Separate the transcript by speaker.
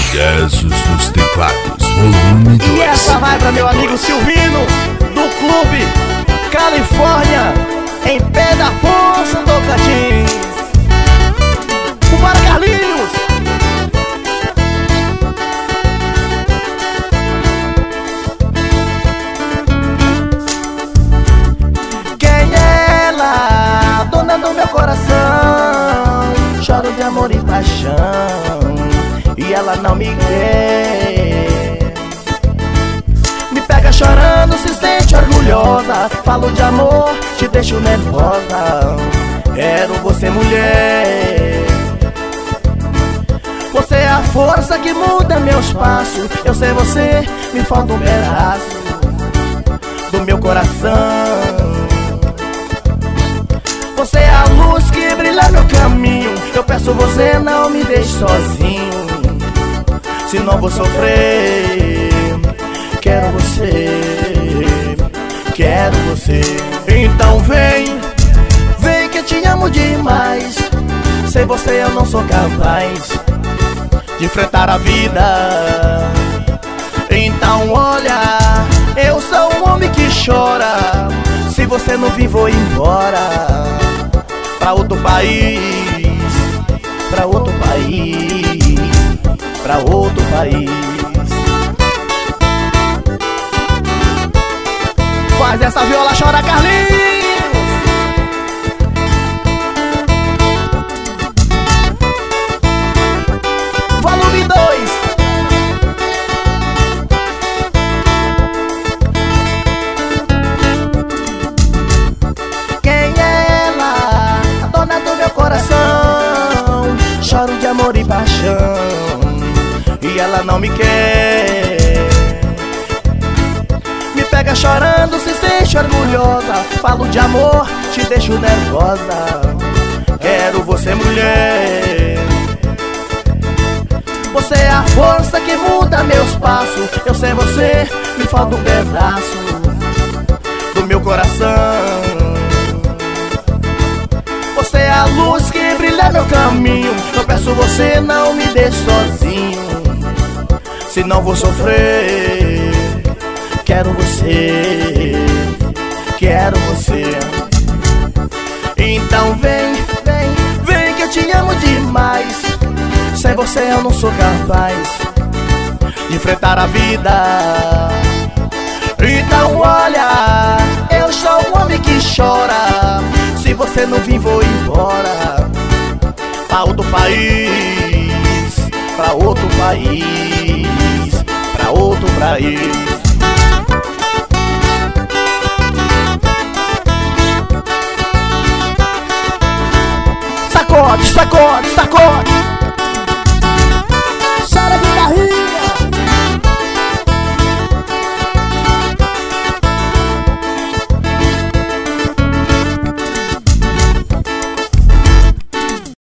Speaker 1: Jesus dos Teclados, volume 2.
Speaker 2: E essa vai pra meu amigo Silvino, do Clube Califórnia, em Pé da Força, Tocantins. Vambora, Carlinhos! Quem é ela, dona do meu coração? Choro de amor e paixão, e ela não me quer. Me pega chorando, se sente orgulhosa. Falo de amor, te deixo nervosa. Quero você, mulher. Você é a força que muda meus passos. Eu sei você, me falta um pedaço do meu coração. Você é a luz que brilha meu caminho. Eu peço você, não me deixe sozinho, senão vou sofrer. Quero você, quero você. Então vem, vem que eu te amo demais. Sem você eu não sou capaz de enfrentar a vida. Então olha, eu sou um homem que chora. Se você não vir, vou embora pra outro país, pra outro país, pra outro país. Faz essa viola, chora, Carlinhos! Volume 2. Quem é ela, a dona do meu coração? Choro de amor e paixão, e ela não me quer. Me pega chorando, se sente orgulhosa. Falo de amor, te deixo nervosa. Quero você, mulher. Você é a força que muda meus passos. Eu sei você, me falta um pedaço do meu coração. Você é a luz que brilha meu caminho. Eu peço você, não me deixe sozinho, senão vou sofrer. Quero você, quero você. Então vem, vem, vem que eu te amo demais. Sem você eu não sou capaz de enfrentar a vida. Então olha, eu sou um homem que chora. Se você não vir, vou embora pra outro país, pra outro país, pra outro país. Sacode, sacode, sacode.